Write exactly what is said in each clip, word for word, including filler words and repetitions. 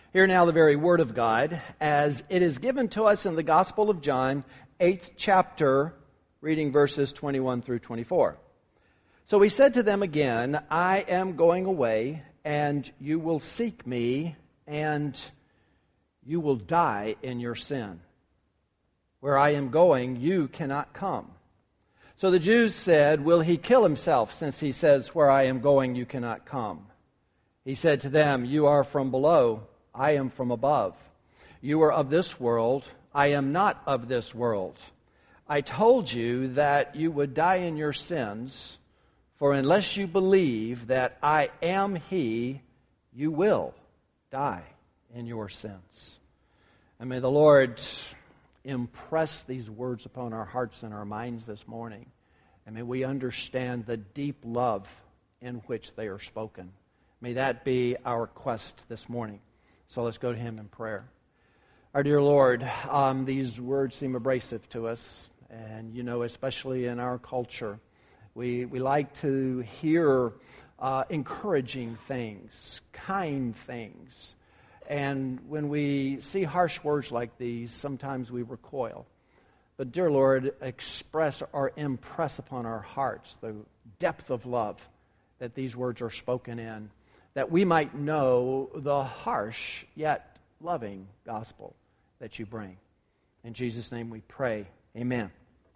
Hear now the very word of God as it is given to us in the Gospel of John, eighth chapter, reading verses twenty-one through twenty-four. So he said to them again, I am going away, and you will seek me, and you will die in your sin. Where I am going, you cannot come. So the Jews said, will he kill himself, since he says, where I am going, you cannot come? He said to them, you are from below, I am from above. You are of this world, I am not of this world. I told you that you would die in your sins, for unless you believe that I am He, you will die in your sins. And may the Lord impress these words upon our hearts and our minds this morning. And may we understand the deep love in which they are spoken. May that be our quest this morning. So let's go to Him in prayer. Our dear Lord, um, these words seem abrasive to us. And, you know, especially in our culture, we, we like to hear uh, encouraging things, kind things. And when we see harsh words like these, sometimes we recoil. But, dear Lord, express or impress upon our hearts the depth of love that these words are spoken in, that we might know the harsh yet loving gospel that you bring. In Jesus' name we pray. Amen.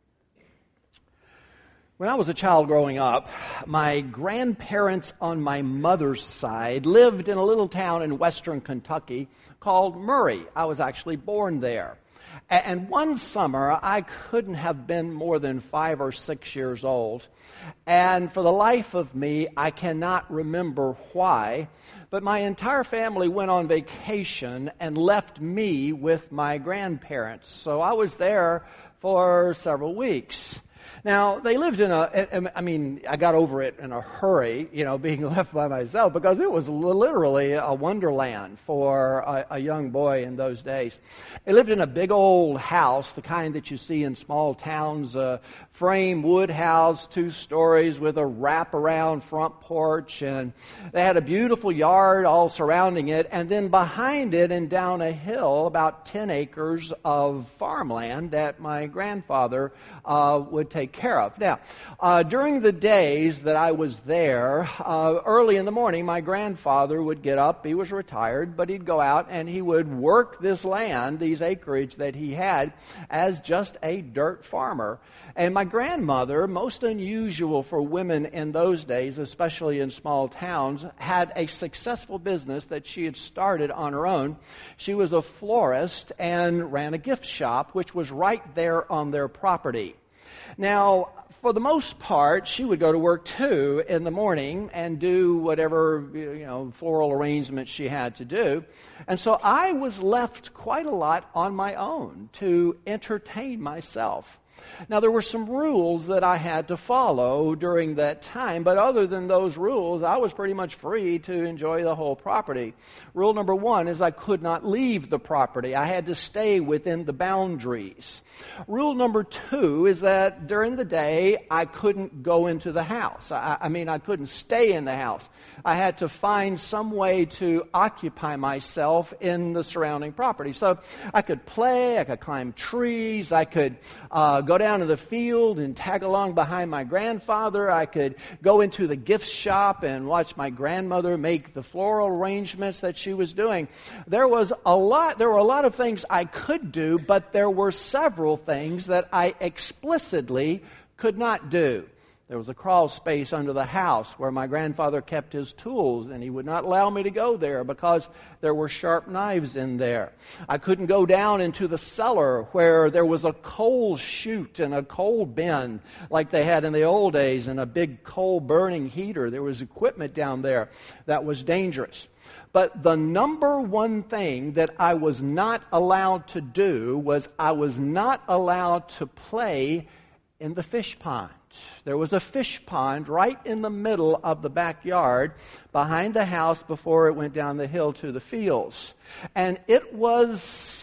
When I was a child growing up, my grandparents on my mother's side lived in a little town in western Kentucky called Murray. I was actually born there. And one summer, I couldn't have been more than five or six years old. And for the life of me, I cannot remember why. But my entire family went on vacation and left me with my grandparents. So I was there for several weeks. Now, they lived in a, I mean, I got over it in a hurry, you know, being left by myself, because it was literally a wonderland for a, a young boy in those days. They lived in a big old house, the kind that you see in small towns, a frame wood house, two stories with a wraparound front porch, and they had a beautiful yard all surrounding it, and then behind it and down a hill, about ten acres of farmland that my grandfather uh, would take care of. Now, uh, during the days that I was there, uh, early in the morning, my grandfather would get up. He was retired, but he'd go out and he would work this land, these acreage that he had, as just a dirt farmer. And my grandmother, most unusual for women in those days, especially in small towns, had a successful business that she had started on her own. She was a florist and ran a gift shop, which was right there on their property. Now, for the most part, she would go to work too in the morning and do whatever, you know, floral arrangements she had to do. And so I was left quite a lot on my own to entertain myself. Now, there were some rules that I had to follow during that time, but other than those rules, I was pretty much free to enjoy the whole property. Rule number one is I could not leave the property. I had to stay within the boundaries. Rule number two is that during the day, I couldn't go into the house. I, I mean, I couldn't stay in the house. I had to find some way to occupy myself in the surrounding property. So I could play, I could climb trees, I could uh, go down to the field and tag along behind my grandfather. I could go into the gift shop and watch my grandmother make the floral arrangements that she was doing. There was a lot, there were a lot of things I could do, but there were several things that I explicitly could not do. There was a crawl space under the house where my grandfather kept his tools, and he would not allow me to go there because there were sharp knives in there. I couldn't go down into the cellar where there was a coal chute and a coal bin like they had in the old days, and a big coal burning heater. There was equipment down there that was dangerous. But the number one thing that I was not allowed to do was I was not allowed to play in the fish pond. There was a fish pond right in the middle of the backyard behind the house before it went down the hill to the fields. And it was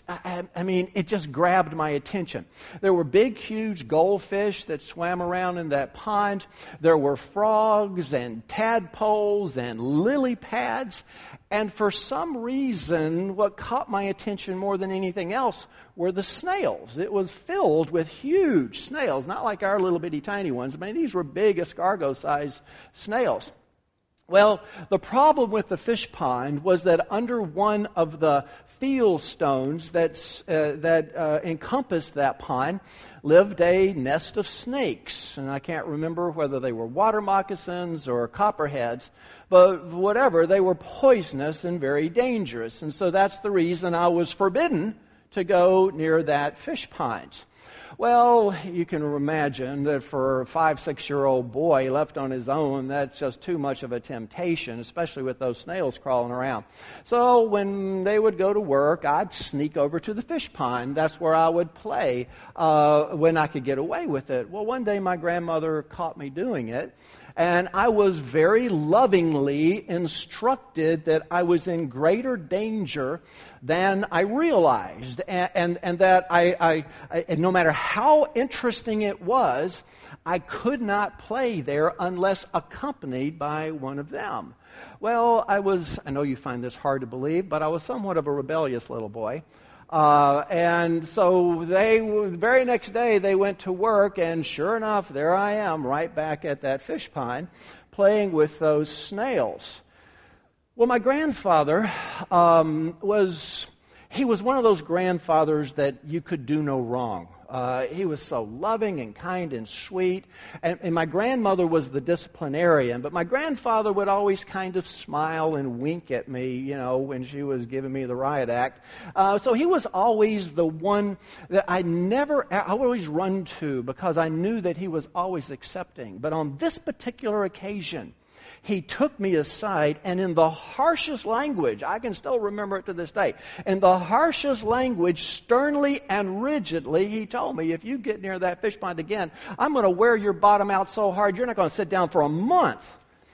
I, I mean, it just grabbed my attention. There were big, huge goldfish that swam around in that pond. There were frogs and tadpoles and lily pads. And for some reason, what caught my attention more than anything else were the snails. It was filled with huge snails, not like our little bitty tiny ones. I mean, these were big escargot-sized snails. Well, the problem with the fish pond was that under one of the field stones that's, uh, that uh, encompassed that pond lived a nest of snakes. And I can't remember whether they were water moccasins or copperheads, but whatever, they were poisonous and very dangerous. And so that's the reason I was forbidden to go near that fish pond. Well, you can imagine that for a five, six-year-old boy left on his own, that's just too much of a temptation, especially with those snails crawling around. So when they would go to work, I'd sneak over to the fish pond. That's where I would play uh, when I could get away with it. Well, one day my grandmother caught me doing it, and I was very lovingly instructed that I was in greater danger than I realized, and and, and that I, I, I, no matter how interesting it was, I could not play there unless accompanied by one of them. Well, I was, I know you find this hard to believe, but I was somewhat of a rebellious little boy. Uh, and so they, the very next day, they went to work, and sure enough, there I am, right back at that fish pond, playing with those snails. Well, my grandfather um, was, he was one of those grandfathers that you could do no wrong. Uh, he was so loving and kind and sweet. And, and my grandmother was the disciplinarian, but my grandfather would always kind of smile and wink at me, you know, when she was giving me the riot act. Uh, so he was always the one that I never, I always run to because I knew that he was always accepting. But on this particular occasion, he took me aside, and in the harshest language, I can still remember it to this day, in the harshest language, sternly and rigidly, he told me, if you get near that fish pond again, I'm going to wear your bottom out so hard, you're not going to sit down for a month.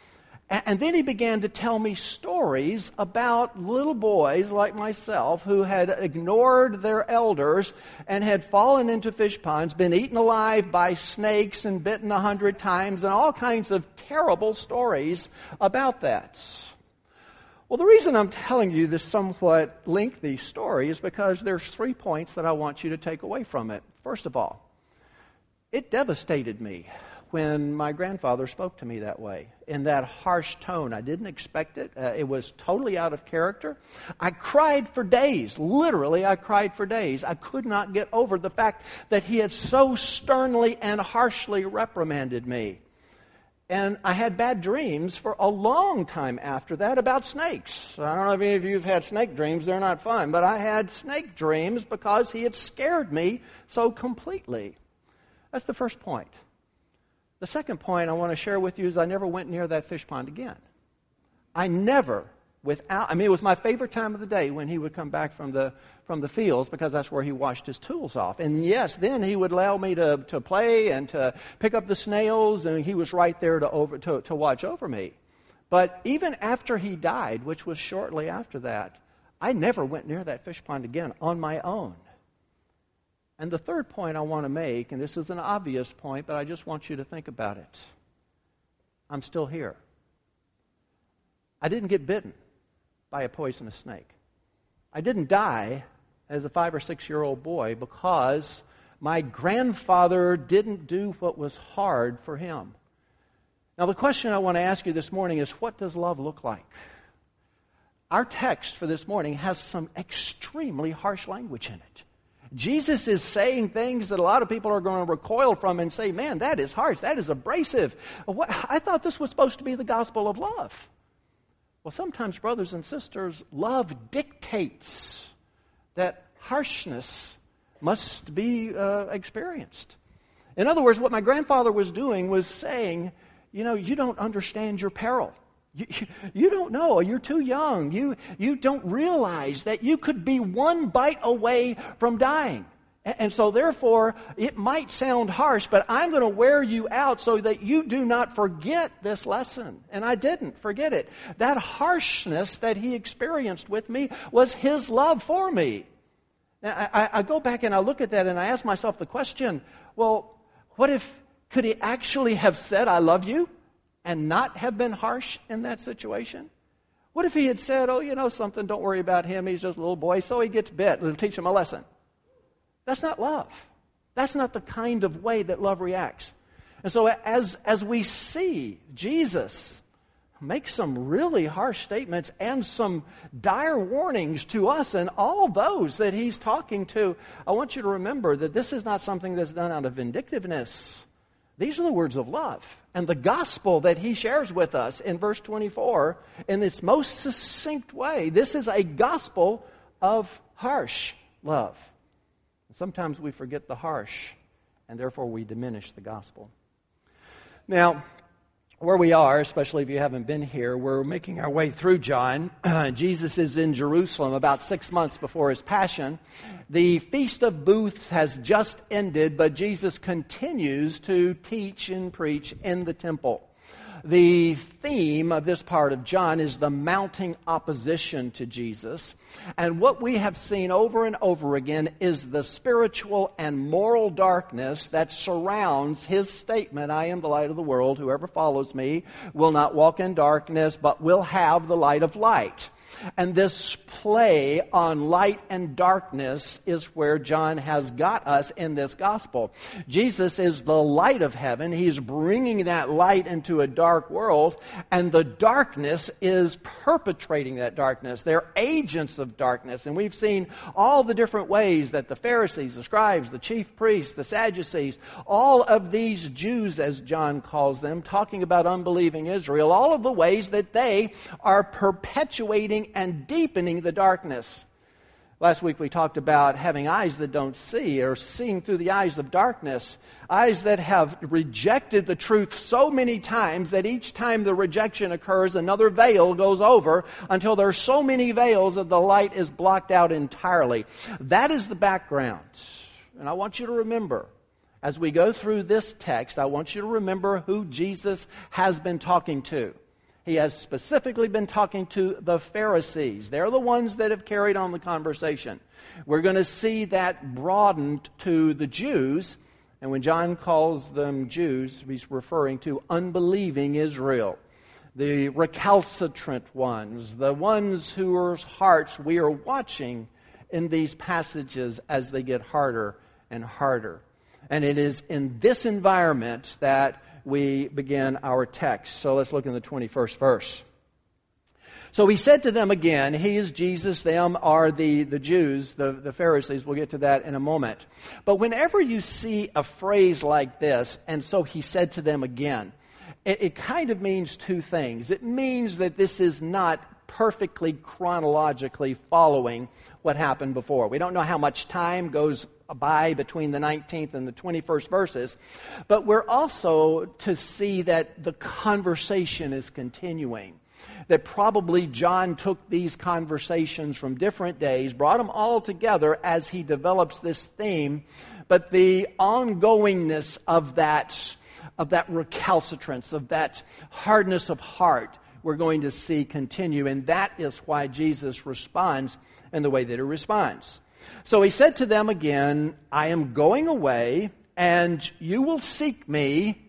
And then he began to tell me stories about little boys like myself who had ignored their elders and had fallen into fish ponds, been eaten alive by snakes and bitten a hundred times, and all kinds of terrible stories about that. Well, the reason I'm telling you this somewhat lengthy story is because there's three points that I want you to take away from it. First of all, it devastated me when my grandfather spoke to me that way, in that harsh tone. I didn't expect it. Uh, it was totally out of character. I cried for days. Literally, I cried for days. I could not get over the fact that he had so sternly and harshly reprimanded me. And I had bad dreams for a long time after that about snakes. I don't know if any of you have had snake dreams. They're not fun. But I had snake dreams because he had scared me so completely. That's the first point. The second point I want to share with you is I never went near that fish pond again. I never, without, I mean, it was my favorite time of the day when he would come back from the from the fields because that's where he washed his tools off. And yes, then he would allow me to, to play and to pick up the snails, and he was right there to, over, to, to watch over me. But even after he died, which was shortly after that, I never went near that fish pond again on my own. And the third point I want to make, and this is an obvious point, but I just want you to think about it. I'm still here. I didn't get bitten by a poisonous snake. I didn't die as a five or six-year-old boy because my grandfather didn't do what was hard for him. Now, the question I want to ask you this morning is, what does love look like? Our text for this morning has some extremely harsh language in it. Jesus is saying things that a lot of people are going to recoil from and say, man, that is harsh, that is abrasive. What? I thought this was supposed to be the gospel of love. Well, sometimes, brothers and sisters, love dictates that harshness must be uh, experienced. In other words, what my grandfather was doing was saying, you know, you don't understand your peril. You, you, you don't know. You're too young. You, you don't realize that you could be one bite away from dying. And, and so therefore, it might sound harsh, but I'm going to wear you out so that you do not forget this lesson. And I didn't forget it. That harshness that he experienced with me was his love for me. I, I, I go back and I look at that and I ask myself the question, well, what if, could he actually have said, I love you, and not have been harsh in that situation? What if he had said, oh, you know something, don't worry about him, he's just a little boy, so he gets bit, it'll teach him a lesson. That's not love. That's not the kind of way that love reacts. And so as, as we see Jesus make some really harsh statements and some dire warnings to us and all those that he's talking to, I want you to remember that this is not something that's done out of vindictiveness. These are the words of love. And the gospel that he shares with us in verse twenty-four, in its most succinct way, this is a gospel of harsh love. Sometimes we forget the harsh, and therefore we diminish the gospel. Now, where we are, especially if you haven't been here, we're making our way through John. Jesus is in Jerusalem about six months before his passion. The Feast of Booths has just ended, but Jesus continues to teach and preach in the temple. The theme of this part of John is the mounting opposition to Jesus. And what we have seen over and over again is the spiritual and moral darkness that surrounds his statement, I am the light of the world. Whoever follows me will not walk in darkness, but will have the light of light. And this play on light and darkness is where John has got us in this gospel. Jesus is the light of heaven. He's bringing that light into a dark world, and the darkness is perpetrating that darkness. They're agents of darkness, and we've seen all the different ways that the Pharisees, the scribes, the chief priests, the Sadducees, all of these Jews, as John calls them, talking about unbelieving Israel, all of the ways that they are perpetuating and deepening the darkness. Last week we talked about having eyes that don't see, or seeing through the eyes of darkness. Eyes that have rejected the truth so many times that each time the rejection occurs, another veil goes over until there are so many veils that the light is blocked out entirely. That is the background. And I want you to remember, as we go through this text, I want you to remember who Jesus has been talking to. He has specifically been talking to the Pharisees. They're the ones that have carried on the conversation. We're going to see that broadened to the Jews. And when John calls them Jews, he's referring to unbelieving Israel. The recalcitrant ones, the ones whose hearts we are watching in these passages as they get harder and harder. And it is in this environment that we begin our text. So let's look in the twenty-first verse. So he said to them again, he is Jesus, them are the, the Jews, the, the Pharisees. We'll get to that in a moment. But whenever you see a phrase like this, and so he said to them again, it, it kind of means two things. It means that this is not perfectly chronologically following what happened before. We don't know how much time goes by between the nineteenth and the twenty-first verses, but we're also to see that the conversation is continuing. That probably John took these conversations from different days, brought them all together as he develops this theme, but the ongoingness of that, of that recalcitrance, of that hardness of heart, we're going to see continue, and that is why Jesus responds in the way that he responds. So he said to them again, I am going away, and you will seek me,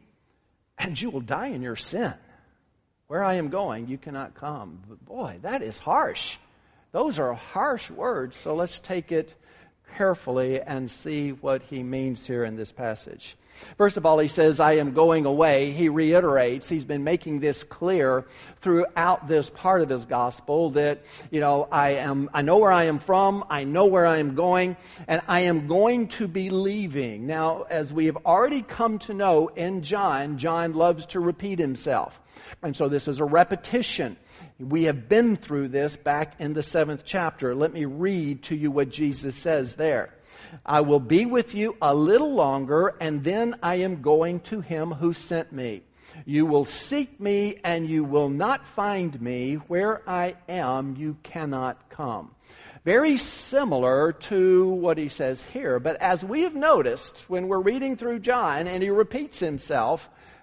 and you will die in your sin. Where I am going, you cannot come. But boy, that is harsh. Those are harsh words, so let's take it carefully and see what he means here in this passage. First of all, he says, I am going away. He reiterates, he's been making this clear throughout this part of his gospel that, you know, I am, I know where I am from, I know where I am going, and I am going to be leaving. Now, as we have already come to know in John, John loves to repeat himself. And so this is a repetition. We have been through this back in the seventh chapter. Let me read to you what Jesus says there. I will be with you a little longer, and then I am going to him who sent me. You will seek me, and you will not find me. Where I am, you cannot come. Very similar to what he says here. But as we have noticed when we're reading through John, and he repeats himself,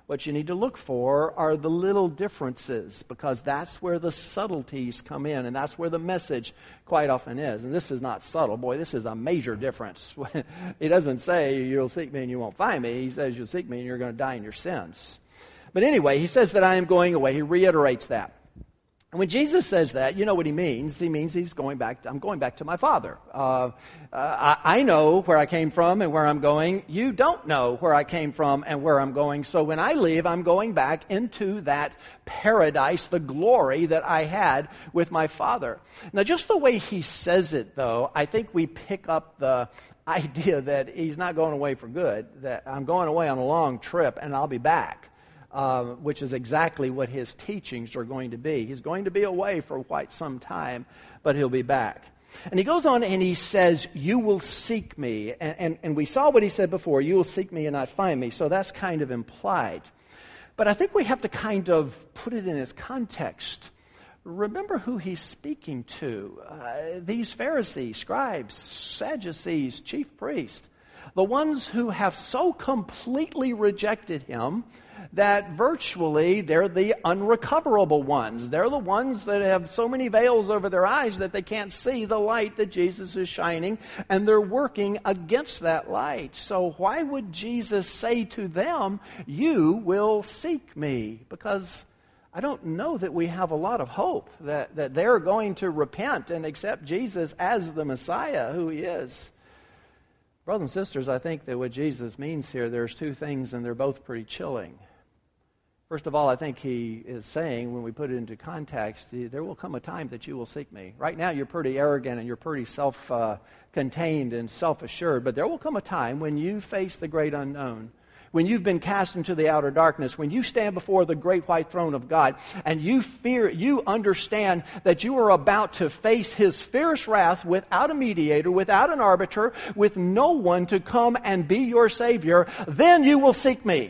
What you need to look for are the little differences, because that's where the subtleties come in, and that's where the message quite often is. And this is not subtle. Boy, this is a major difference. He doesn't say, you'll seek me and you won't find me. He says, you'll seek me and you're going to die in your sins. But anyway, he says that I am going away. He reiterates that. And when Jesus says that, you know what he means. He means he's going back to, I'm going back to my Father. Uh, uh, I, I know where I came from and where I'm going. You don't know where I came from and where I'm going. So when I leave, I'm going back into that paradise, the glory that I had with my Father. Now, just the way he says it, though, I think we pick up the idea that he's not going away for good, that I'm going away on a long trip and I'll be back. Uh, which is exactly what his teachings are going to be. He's going to be away for quite some time, but he'll be back. And he goes on and he says, you will seek me. And, and, and we saw what he said before, you will seek me and not find me. So that's kind of implied. But I think we have to kind of put it in its context. Remember who he's speaking to. Uh, these Pharisees, scribes, Sadducees, chief priests. The ones who have so completely rejected him that virtually they're the unrecoverable ones. They're the ones that have so many veils over their eyes that they can't see the light that Jesus is shining, and they're working against that light. So why would Jesus say to them, you will seek me? Because I don't know that we have a lot of hope that, that they're going to repent and accept Jesus as the Messiah who he is. Brothers and sisters, I think that what Jesus means here, there's two things, and they're both pretty chilling. First of all, I think he is saying, when we put it into context, there will come a time that you will seek me. Right now, you're pretty arrogant and you're pretty self-contained and self-assured, but there will come a time when you face the great unknown, when you've been cast into the outer darkness, when you stand before the great white throne of God, and you fear, you understand that you are about to face his fierce wrath without a mediator, without an arbiter, with no one to come and be your Savior, then you will seek me.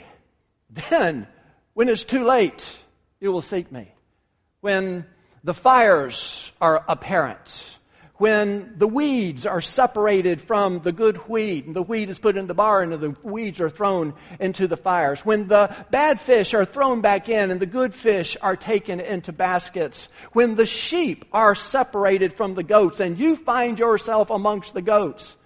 Then, when it's too late, you will seek me. When the fires are apparent, when the weeds are separated from the good wheat, and the wheat is put in the barn and the weeds are thrown into the fires, when the bad fish are thrown back in and the good fish are taken into baskets, when the sheep are separated from the goats and you find yourself amongst the goats,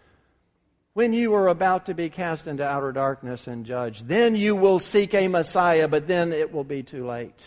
when you are about to be cast into outer darkness and judged, then you will seek a Messiah, but then it will be too late.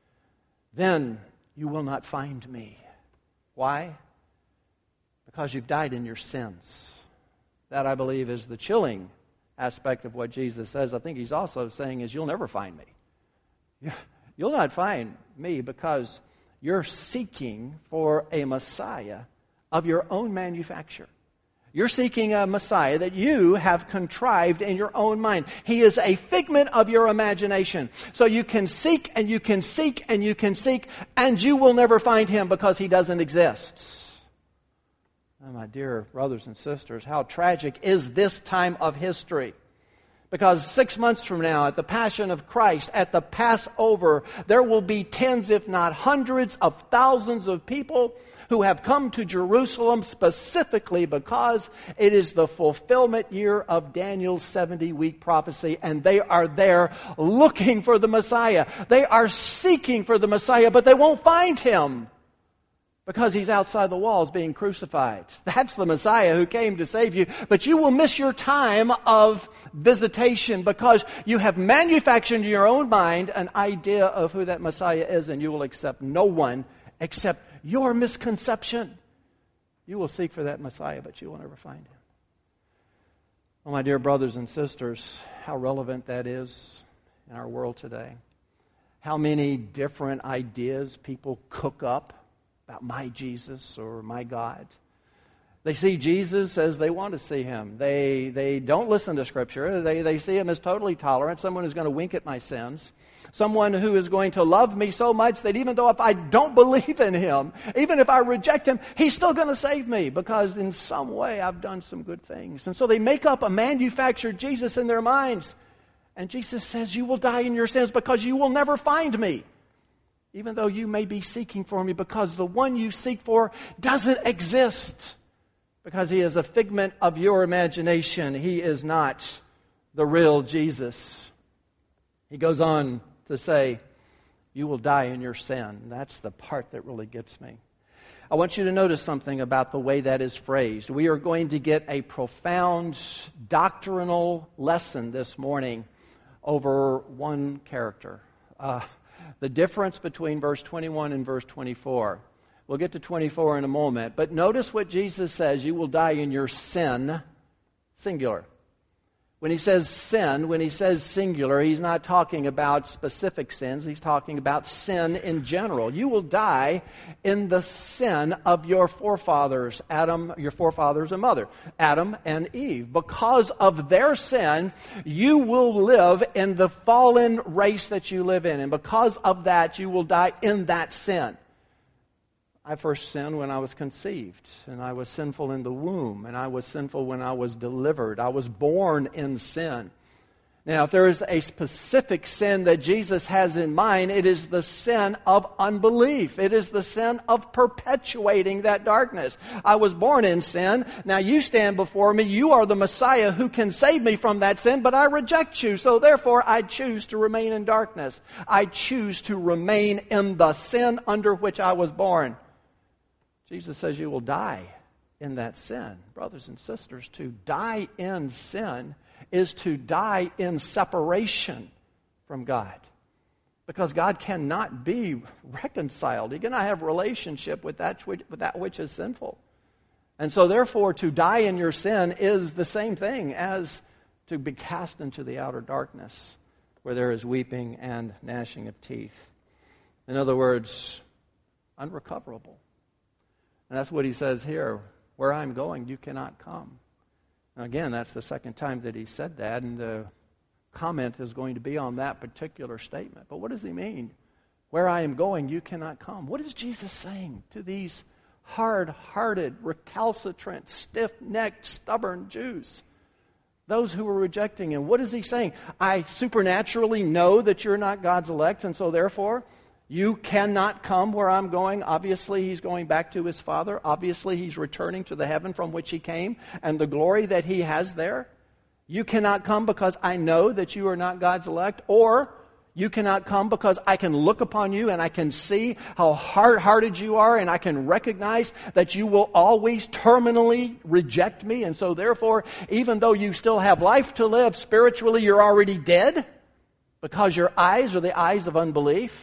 Then you will not find me. Why? Because you've died in your sins. That, I believe, is the chilling aspect of what Jesus says. I think he's also saying is you'll never find me. You'll not find me because you're seeking for a Messiah of your own manufacture. You're seeking a Messiah that you have contrived in your own mind. He is a figment of your imagination. So you can seek and you can seek and you can seek, and you will never find him because he doesn't exist. Oh, my dear brothers and sisters, how tragic is this time of history. Because six months from now, at the Passion of Christ, at the Passover, there will be tens, if not hundreds of thousands of people who have come to Jerusalem specifically because it is the fulfillment year of Daniel's seventy-week prophecy, and they are there looking for the Messiah. They are seeking for the Messiah, but they won't find him because he's outside the walls being crucified. That's the Messiah who came to save you, but you will miss your time of visitation because you have manufactured in your own mind an idea of who that Messiah is, and you will accept no one except your misconception. You will seek for that Messiah, but you will never find him. Oh, my dear brothers and sisters, how relevant that is in our world today. How many different ideas people cook up about my Jesus or my God. They see Jesus as they want to see him. They they don't listen to Scripture. They, they see him as totally tolerant, someone who's going to wink at my sins. Someone who is going to love me so much that even though if I don't believe in him, even if I reject him, he's still going to save me because in some way I've done some good things. And so they make up a manufactured Jesus in their minds. And Jesus says, you will die in your sins because you will never find me. Even though you may be seeking for me, because the one you seek for doesn't exist. Because he is a figment of your imagination. He is not the real Jesus. He goes on to say, you will die in your sin. That's the part that really gets me. I want you to notice something about the way that is phrased. We are going to get a profound doctrinal lesson this morning over one character. Uh, the difference between verse twenty-one and verse twenty-four. We'll get to twenty-four in a moment. But notice what Jesus says, you will die in your sin, singular. When he says sin, when he says singular, he's not talking about specific sins. He's talking about sin in general. You will die in the sin of your forefathers, Adam, your forefathers and mother, Adam and Eve. Because of their sin, you will live in the fallen race that you live in. And because of that, you will die in that sin. I first sinned when I was conceived, and I was sinful in the womb, and I was sinful when I was delivered. I was born in sin. Now, if there is a specific sin that Jesus has in mind, it is the sin of unbelief. It is the sin of perpetuating that darkness. I was born in sin. Now you stand before me. You are the Messiah who can save me from that sin, but I reject you. So therefore, I choose to remain in darkness. I choose to remain in the sin under which I was born. Jesus says you will die in that sin. Brothers and sisters, to die in sin is to die in separation from God. Because God cannot be reconciled. He cannot have relationship with that, with that which is sinful. And so therefore, to die in your sin is the same thing as to be cast into the outer darkness where there is weeping and gnashing of teeth. In other words, unrecoverable. And that's what he says here. Where I'm going, you cannot come. And again, that's the second time that he said that, and the comment is going to be on that particular statement. But what does he mean? Where I am going, you cannot come. What is Jesus saying to these hard-hearted, recalcitrant, stiff-necked, stubborn Jews? Those who were rejecting him. What is he saying? I supernaturally know that you're not God's elect, and so therefore you cannot come where I'm going. Obviously, he's going back to his Father. Obviously, he's returning to the heaven from which he came and the glory that he has there. You cannot come because I know that you are not God's elect. Or you cannot come because I can look upon you and I can see how hard-hearted you are, and I can recognize that you will always terminally reject me. And so therefore, even though you still have life to live, spiritually you're already dead because your eyes are the eyes of unbelief.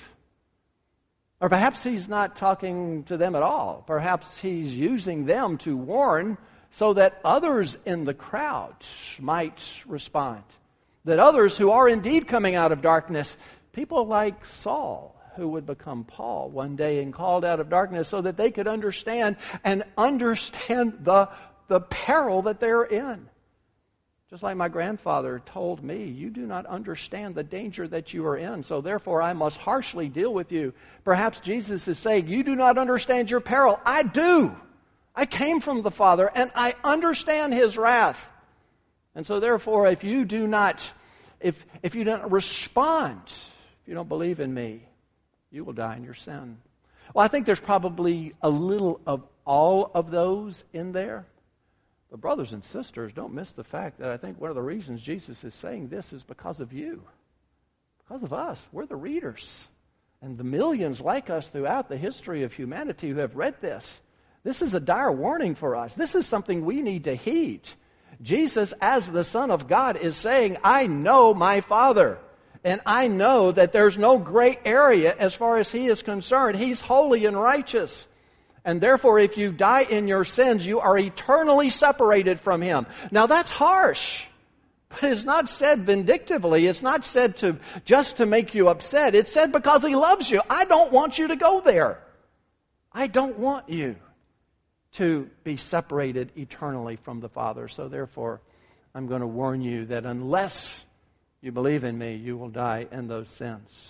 Or perhaps he's not talking to them at all. Perhaps he's using them to warn so that others in the crowd might respond. That others who are indeed coming out of darkness, people like Saul, who would become Paul one day and called out of darkness, so that they could understand and understand the, the peril that they're in. Just like my grandfather told me, you do not understand the danger that you are in, so therefore I must harshly deal with you. Perhaps Jesus is saying, you do not understand your peril. I do. I came from the Father, and I understand His wrath. And so therefore, if you do not, if, if you don't respond, if you don't believe in me, you will die in your sin. Well, I think there's probably a little of all of those in there. But brothers and sisters, don't miss the fact that I think one of the reasons Jesus is saying this is because of you. Because of us. We're the readers. And the millions like us throughout the history of humanity who have read this. This is a dire warning for us. This is something we need to heed. Jesus, as the Son of God, is saying, I know my Father. And I know that there's no gray area as far as He is concerned. He's holy and righteous. And therefore, if you die in your sins, you are eternally separated from Him. Now that's harsh. But it's not said vindictively. It's not said to just to make you upset. It's said because He loves you. I don't want you to go there. I don't want you to be separated eternally from the Father. So therefore, I'm going to warn you that unless you believe in me, you will die in those sins.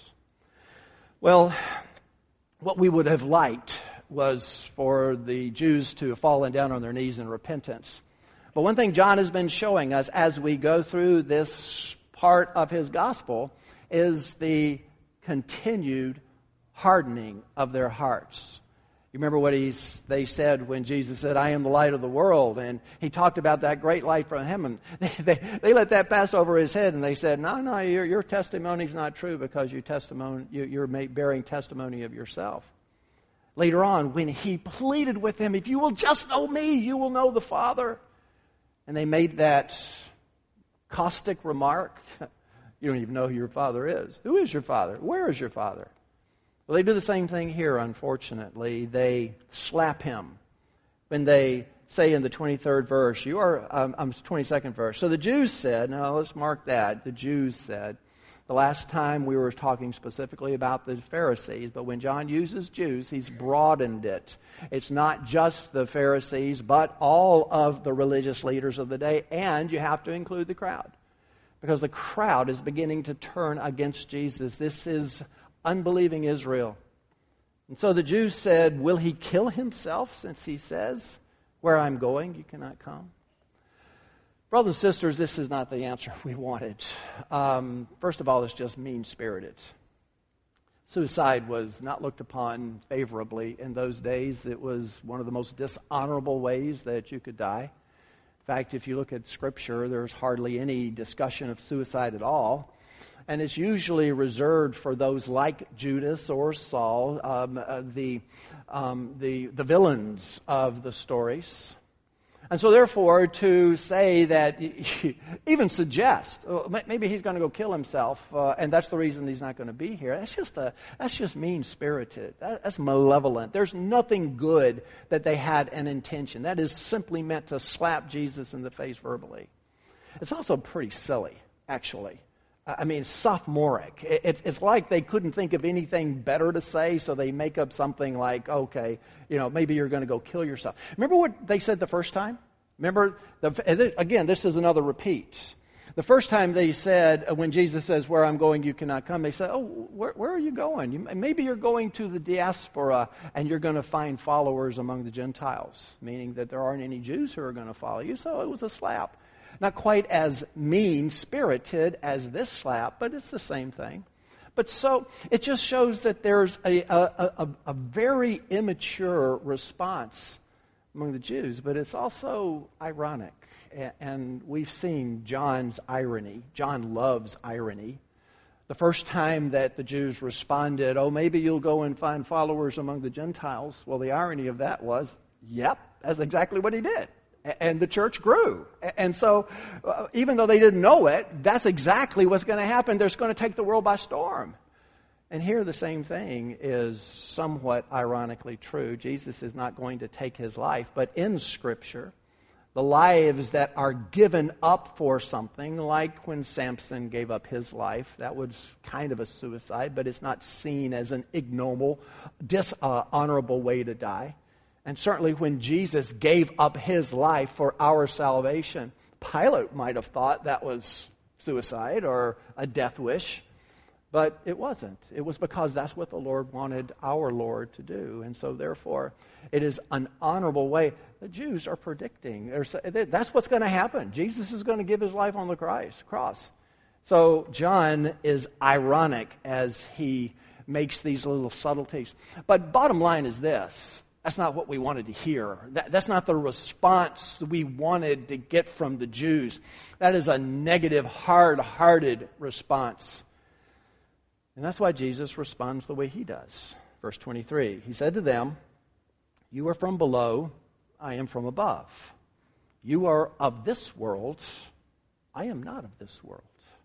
Well, what we would have liked was for the Jews to have fallen down on their knees in repentance. But one thing John has been showing us as we go through this part of his gospel is the continued hardening of their hearts. You remember what he's, they said when Jesus said, I am the light of the world, and he talked about that great light from heaven. They, they, they let that pass over his head, and they said, no, no, your, your testimony's not true because you testimony, you, you're bearing testimony of yourself. Later on, when he pleaded with them, if you will just know me, you will know the Father. And they made that caustic remark, you don't even know who your Father is. Who is your Father? Where is your Father? Well, they do the same thing here, unfortunately. They slap him when they say in the twenty-third verse, you are, um, um, twenty-second verse. So the Jews said, now let's mark that. The Jews said, the last time we were talking specifically about the Pharisees, but when John uses Jews, he's broadened it. It's not just the Pharisees, but all of the religious leaders of the day, and you have to include the crowd. Because the crowd is beginning to turn against Jesus. This is unbelieving Israel. And so the Jews said, will he kill himself since he says, where I'm going, you cannot come? Brothers and sisters, this is not the answer we wanted. Um, first of all, it's just mean-spirited. Suicide was not looked upon favorably in those days. It was one of the most dishonorable ways that you could die. In fact, if you look at Scripture, there's hardly any discussion of suicide at all. And it's usually reserved for those like Judas or Saul, um, uh, the, um, the, the villains of the stories. And so therefore, to say that, even suggest, oh, maybe he's going to go kill himself, uh, and that's the reason he's not going to be here, that's just a that's just mean-spirited. That, that's malevolent. There's nothing good that they had an intention. That is simply meant to slap Jesus in the face verbally. It's also pretty silly, actually. I mean, sophomoric. It, it's like they couldn't think of anything better to say, so they make up something like, okay, you know, maybe you're going to go kill yourself. Remember what they said the first time? Remember, the, again, this is another repeat. The first time they said, when Jesus says, where I'm going, you cannot come, they said, oh, where, where are you going? You, maybe you're going to the diaspora and you're going to find followers among the Gentiles, meaning that there aren't any Jews who are going to follow you, so it was a slap. Not quite as mean-spirited as this slap, but it's the same thing. But so, it just shows that there's a, a, a, a very immature response among the Jews, but it's also ironic. And we've seen John's irony. John loves irony. The first time that the Jews responded, oh, maybe you'll go and find followers among the Gentiles. Well, the irony of that was, yep, that's exactly what he did. And the church grew. And so, uh, even though they didn't know it, that's exactly what's going to happen. They're going to take the world by storm. And here the same thing is somewhat ironically true. Jesus is not going to take his life, but in Scripture, the lives that are given up for something, like when Samson gave up his life, that was kind of a suicide, but it's not seen as an ignoble, dishonorable way to die. And certainly when Jesus gave up his life for our salvation, Pilate might have thought that was suicide or a death wish. But it wasn't. It was because that's what the Lord wanted our Lord to do. And so therefore, it is an honorable way. The Jews are predicting. That's what's going to happen. Jesus is going to give his life on the cross. So John is ironic as he makes these little subtleties. But bottom line is this. That's not what we wanted to hear. That, that's not the response we wanted to get from the Jews. That is a negative, hard-hearted response. And that's why Jesus responds the way he does. Verse twenty-three, he said to them, you are from below, I am from above. You are of this world, I am not of this world.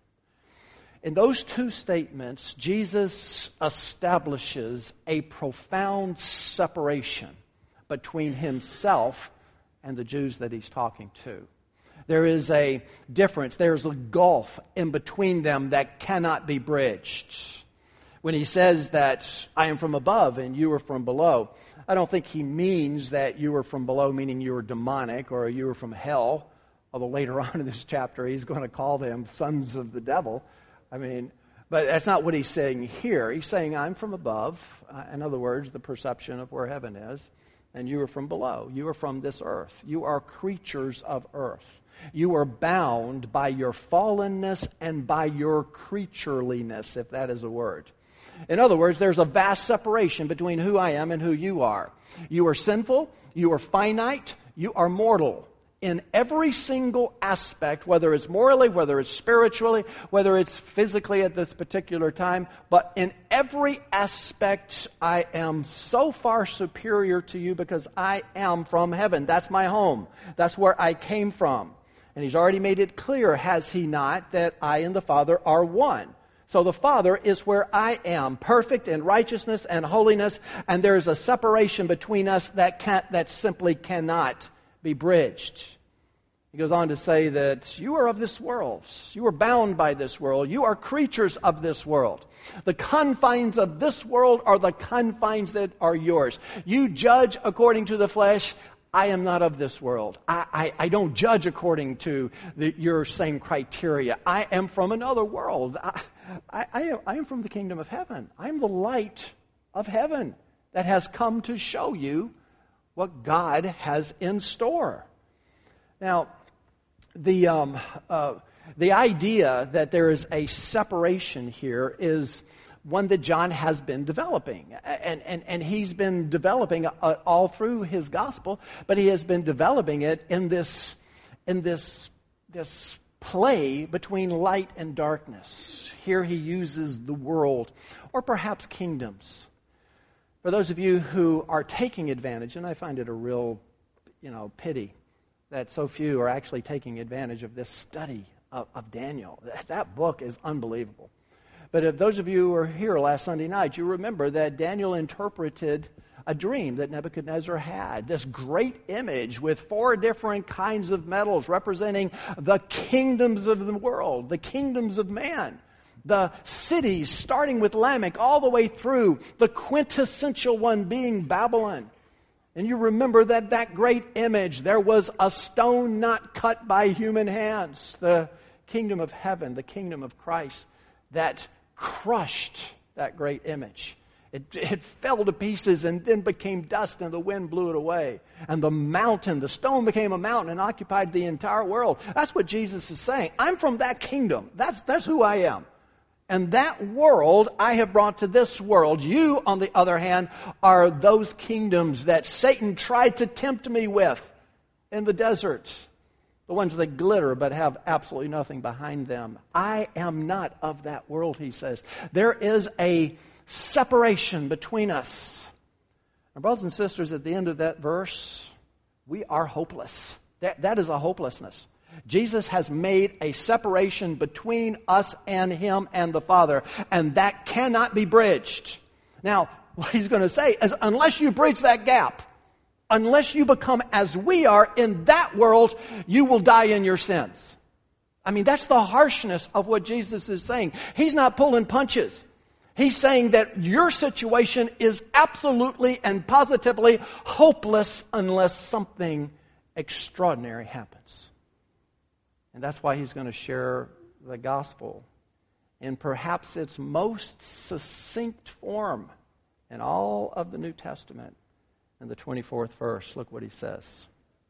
In those two statements, Jesus establishes a profound separation between himself and the Jews that he's talking to. There is a difference. There's a gulf in between them that cannot be bridged. When he says that I am from above and you are from below, I don't think he means that you are from below, meaning you are demonic or you are from hell. Although later on in this chapter, he's going to call them sons of the devil. I mean, but that's not what he's saying here. He's saying, I'm from above. Uh, in other words, the perception of where heaven is. And you are from below. You are from this earth. You are creatures of earth. You are bound by your fallenness and by your creatureliness, if that is a word. In other words, there's a vast separation between who I am and who you are. You are sinful, you are finite, you are mortal. In every single aspect, whether it's morally, whether it's spiritually, whether it's physically at this particular time, but in every aspect, I am so far superior to you because I am from heaven. That's my home. That's where I came from. And He's already made it clear, has He not, that I and the Father are one. So the Father is where I am, perfect in righteousness and holiness, and there is a separation between us that can't, that simply cannot be bridged. He goes on to say that you are of this world. You are bound by this world. You are creatures of this world. The confines of this world are the confines that are yours. You judge according to the flesh. I am not of this world. I, I, I don't judge according to the, your same criteria. I am from another world. I, I, I, am, I am from the kingdom of heaven. I am the light of heaven that has come to show you what God has in store. Now, the um, uh, the idea that there is a separation here is one that John has been developing. And, and, and he's been developing uh, all through his gospel, but he has been developing it in this in this this play between light and darkness. Here he uses the world, or perhaps kingdoms. For those of you who are taking advantage, and I find it a real, you know, pity that so few are actually taking advantage of this study of, of Daniel. That, that book is unbelievable. But if those of you who were here last Sunday night, you remember that Daniel interpreted a dream that Nebuchadnezzar had. This great image with four different kinds of metals representing the kingdoms of the world, the kingdoms of man. The cities, starting with Lamech, all the way through, the quintessential one being Babylon. And you remember that that great image, there was a stone not cut by human hands. The kingdom of heaven, the kingdom of Christ, that crushed that great image. It, it fell to pieces and then became dust, and the wind blew it away. And the mountain, the stone became a mountain and occupied the entire world. That's what Jesus is saying. I'm from that kingdom. That's, that's who I am. And that world I have brought to this world. You, on the other hand, are those kingdoms that Satan tried to tempt me with in the desert. The ones that glitter but have absolutely nothing behind them. I am not of that world, he says. There is a separation between us. And brothers and sisters, at the end of that verse, we are hopeless. That, that is a hopelessness. Jesus has made a separation between us and Him and the Father, and that cannot be bridged. Now, what he's going to say is, unless you bridge that gap, unless you become as we are in that world, you will die in your sins. I mean, that's the harshness of what Jesus is saying. He's not pulling punches. He's saying that your situation is absolutely and positively hopeless unless something extraordinary happens. And that's why he's going to share the gospel in perhaps its most succinct form in all of the New Testament. In the twenty-fourth verse, look what he says.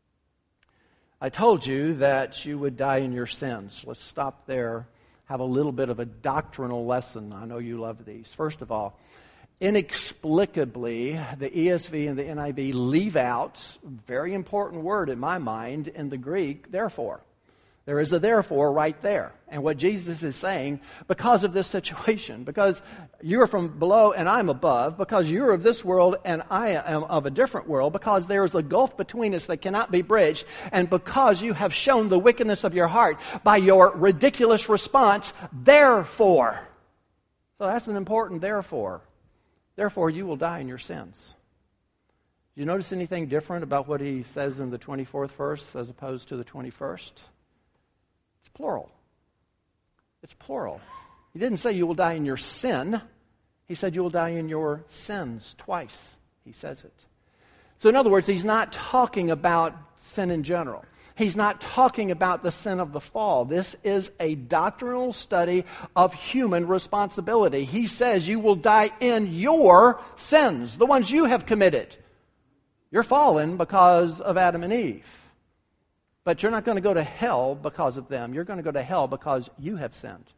I told you that you would die in your sins. Let's stop there, have a little bit of a doctrinal lesson. I know you love these. First of all, inexplicably, the E S V and the N I V leave out a very important word in my mind in the Greek, therefore. There is a therefore right there. And what Jesus is saying, because of this situation, because you are from below and I'm above, because you're of this world and I am of a different world, because there is a gulf between us that cannot be bridged, and because you have shown the wickedness of your heart by your ridiculous response, therefore. So that's an important therefore. Therefore, you will die in your sins. Do you notice anything different about what he says in the twenty-fourth verse as opposed to the twenty-first? It's plural. It's plural. He didn't say you will die in your sin. He said you will die in your sins twice. He says it. So in other words, he's not talking about sin in general. He's not talking about the sin of the fall. This is a doctrinal study of human responsibility. He says you will die in your sins, the ones you have committed. You're fallen because of Adam and Eve. But you're not going to go to hell because of them. You're going to go to hell because you have sinned.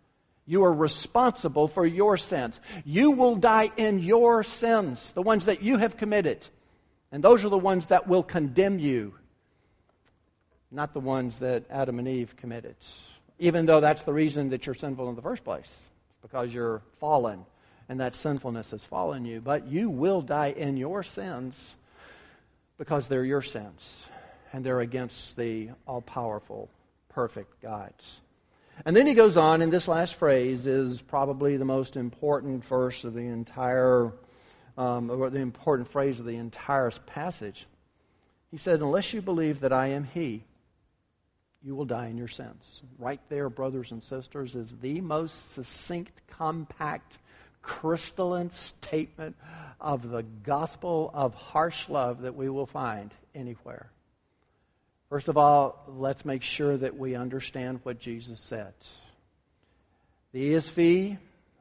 You are responsible for your sins. You will die in your sins, the ones that you have committed. And those are the ones that will condemn you, not the ones that Adam and Eve committed. Even though that's the reason that you're sinful in the first place. It's because you're fallen, and that sinfulness has fallen you. But you will die in your sins because they're your sins, and they're against the all-powerful, perfect God. And then he goes on, and this last phrase is probably the most important verse of the entire, um, or the important phrase of the entire passage. He said, unless you believe that I am He, you will die in your sins. Right there, brothers and sisters, is the most succinct, compact, crystalline statement of the gospel of harsh love that we will find anywhere. First of all, let's make sure that we understand what Jesus said. The E S V,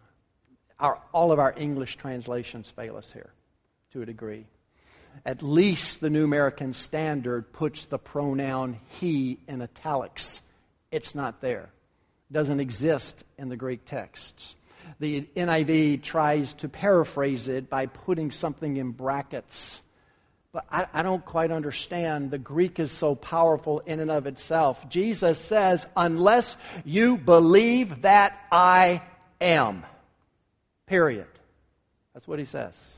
our, all of our English translations fail us here to a degree. At least the New American Standard puts the pronoun he in italics. It's not there. It doesn't exist in the Greek texts. The N I V tries to paraphrase it by putting something in brackets. But I, I don't quite understand. The Greek is so powerful in and of itself. Jesus says, unless you believe that I am. Period. That's what he says.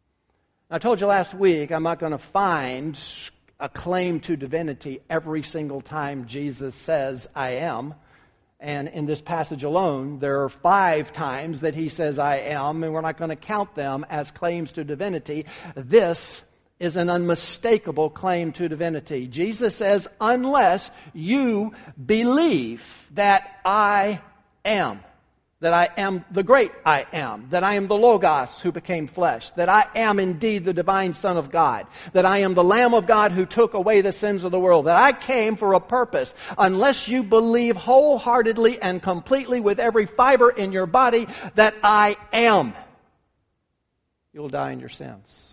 I told you last week I'm not going to find a claim to divinity every single time Jesus says I am. And in this passage alone, there are five times that he says I am, and we're not going to count them as claims to divinity. This is an unmistakable claim to divinity. Jesus says, unless you believe that I am, that I am the great I am, that I am the Logos who became flesh, that I am indeed the divine Son of God, that I am the Lamb of God who took away the sins of the world, that I came for a purpose. Unless you believe wholeheartedly and completely with every fiber in your body that I am, you'll die in your sins.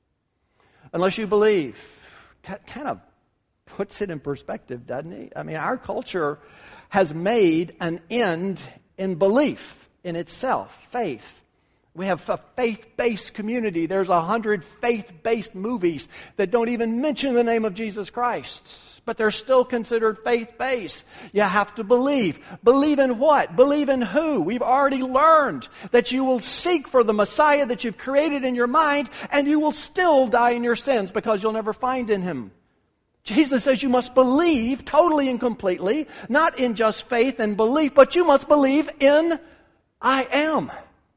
Unless you believe, kind of puts it in perspective, doesn't he? I mean, our culture has made an end in belief in itself, faith. We have a faith-based community. There's a hundred faith-based movies that don't even mention the name of Jesus Christ, but they're still considered faith-based. You have to believe. Believe in what? Believe in who? We've already learned that you will seek for the Messiah that you've created in your mind, and you will still die in your sins because you'll never find in Him. Jesus says you must believe totally and completely, not in just faith and belief, but you must believe in I am.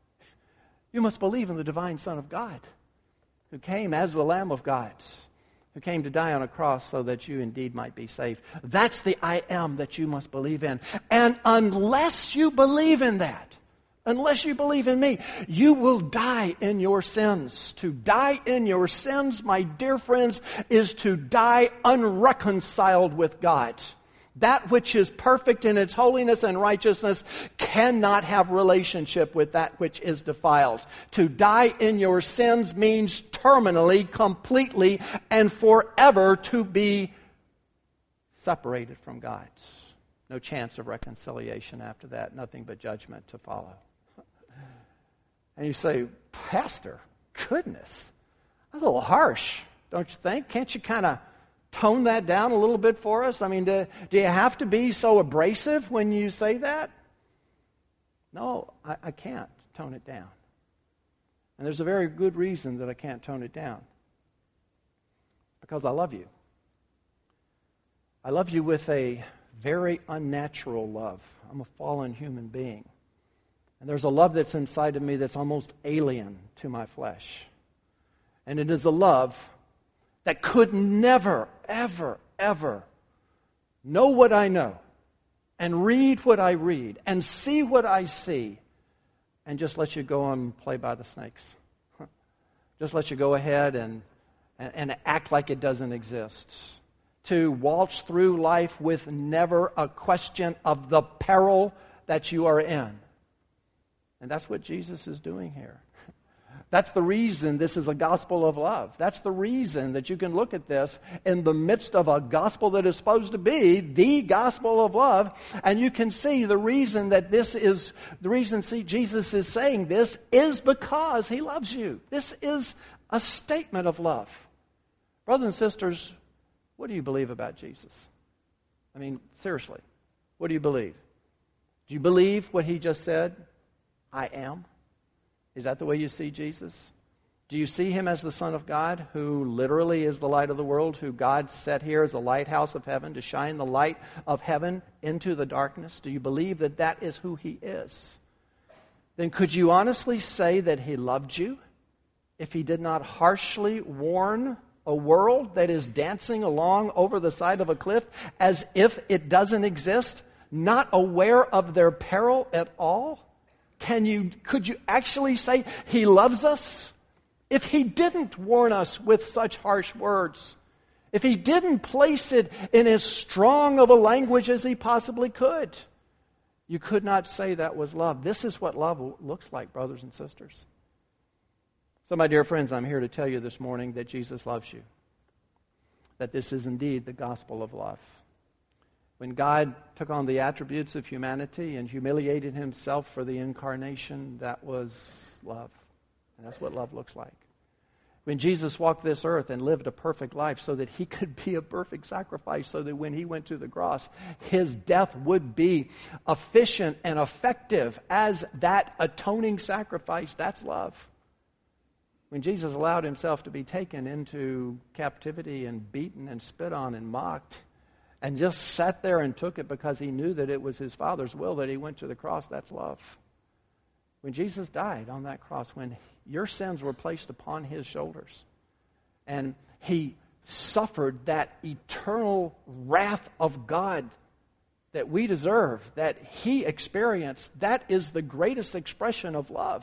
You must believe in the divine Son of God, who came as the Lamb of God, who came to die on a cross so that you indeed might be saved. That's the I am that you must believe in. And unless you believe in that, unless you believe in me, you will die in your sins. To die in your sins, my dear friends, is to die unreconciled with God. That which is perfect in its holiness and righteousness cannot have relationship with that which is defiled. To die in your sins means terminally, completely, and forever to be separated from God. No chance of reconciliation after that. Nothing but judgment to follow. And you say, Pastor, goodness, that's a little harsh, don't you think? Can't you kind of tone that down a little bit for us? I mean, do, do you have to be so abrasive when you say that? No, I, I can't tone it down. And there's a very good reason that I can't tone it down. Because I love you. I love you with a very unnatural love. I'm a fallen human being. And there's a love that's inside of me that's almost alien to my flesh. And it is a love that could never, ever, ever know what I know and read what I read and see what I see and just let you go and play by the snakes. Just let you go ahead and, and, and act like it doesn't exist. To waltz through life with never a question of the peril that you are in. And that's what Jesus is doing here. That's the reason this is a gospel of love. That's the reason that you can look at this in the midst of a gospel that is supposed to be the gospel of love, and you can see the reason that this is, the reason see, Jesus is saying this is because He loves you. This is a statement of love. Brothers and sisters, what do you believe about Jesus? I mean, seriously, what do you believe? Do you believe what He just said? I am. Is that the way you see Jesus? Do you see Him as the Son of God, who literally is the light of the world, who God set here as the lighthouse of heaven to shine the light of heaven into the darkness? Do you believe that that is who He is? Then could you honestly say that He loved you if He did not harshly warn a world that is dancing along over the side of a cliff as if it doesn't exist, not aware of their peril at all? Can you, could you actually say He loves us? If He didn't warn us with such harsh words, if He didn't place it in as strong of a language as He possibly could, you could not say that was love. This is what love looks like, brothers and sisters. So, my dear friends, I'm here to tell you this morning that Jesus loves you, that this is indeed the gospel of love. When God took on the attributes of humanity and humiliated Himself for the incarnation, that was love. And that's what love looks like. When Jesus walked this earth and lived a perfect life so that He could be a perfect sacrifice, so that when He went to the cross, His death would be efficient and effective as that atoning sacrifice, that's love. When Jesus allowed Himself to be taken into captivity and beaten and spit on and mocked, and just sat there and took it because He knew that it was His Father's will that He went to the cross, that's love. When Jesus died on that cross, when your sins were placed upon His shoulders, and He suffered that eternal wrath of God that we deserve, that He experienced, that is the greatest expression of love.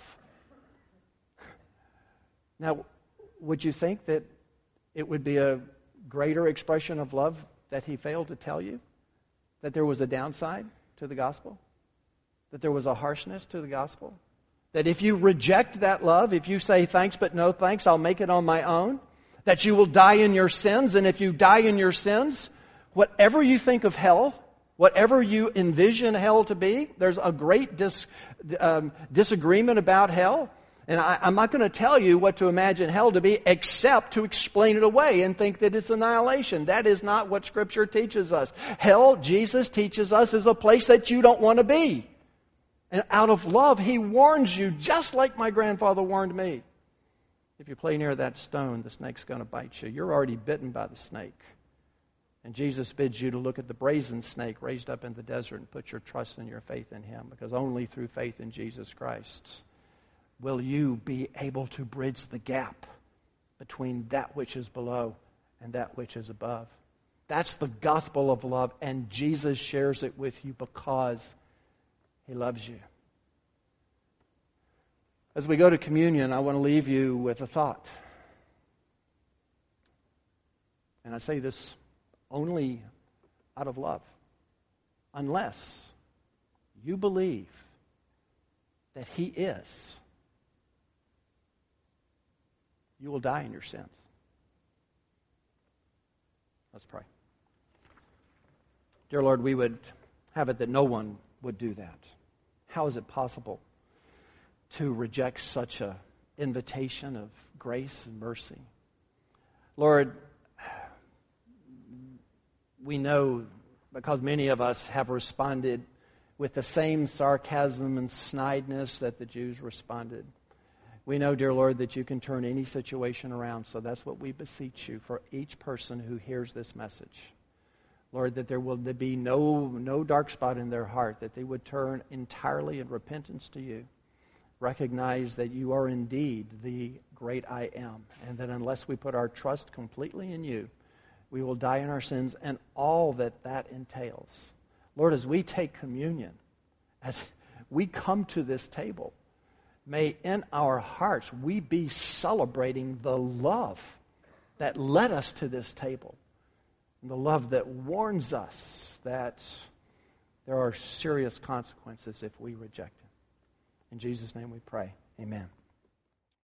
Now, would you think that it would be a greater expression of love that He failed to tell you? That there was a downside to the gospel? That there was a harshness to the gospel? That if you reject that love, if you say thanks but no thanks, I'll make it on my own, that you will die in your sins, and if you die in your sins, whatever you think of hell, whatever you envision hell to be, there's a great dis, um, disagreement about hell. And I, I'm not going to tell you what to imagine hell to be except to explain it away and think that it's annihilation. That is not what Scripture teaches us. Hell, Jesus teaches us, is a place that you don't want to be. And out of love, He warns you, just like my grandfather warned me. If you play near that stone, the snake's going to bite you. You're already bitten by the snake. And Jesus bids you to look at the brazen snake raised up in the desert and put your trust and your faith in Him, because only through faith in Jesus Christ will you be able to bridge the gap between that which is below and that which is above. That's the gospel of love, and Jesus shares it with you because He loves you. As we go to communion, I want to leave you with a thought. And I say this only out of love. Unless you believe that He is, you will die in your sins. Let's pray. Dear Lord, we would have it that no one would do that. How is it possible to reject such an invitation of grace and mercy? Lord, we know, because many of us have responded with the same sarcasm and snideness that the Jews responded. We know, dear Lord, that you can turn any situation around, so that's what we beseech you for each person who hears this message. Lord, that there will be no, no dark spot in their heart, that they would turn entirely in repentance to you, recognize that you are indeed the great I am, and that unless we put our trust completely in you, we will die in our sins and all that that entails. Lord, as we take communion, as we come to this table, may in our hearts we be celebrating the love that led us to this table, and the love that warns us that there are serious consequences if we reject Him. In Jesus' name we pray. Amen.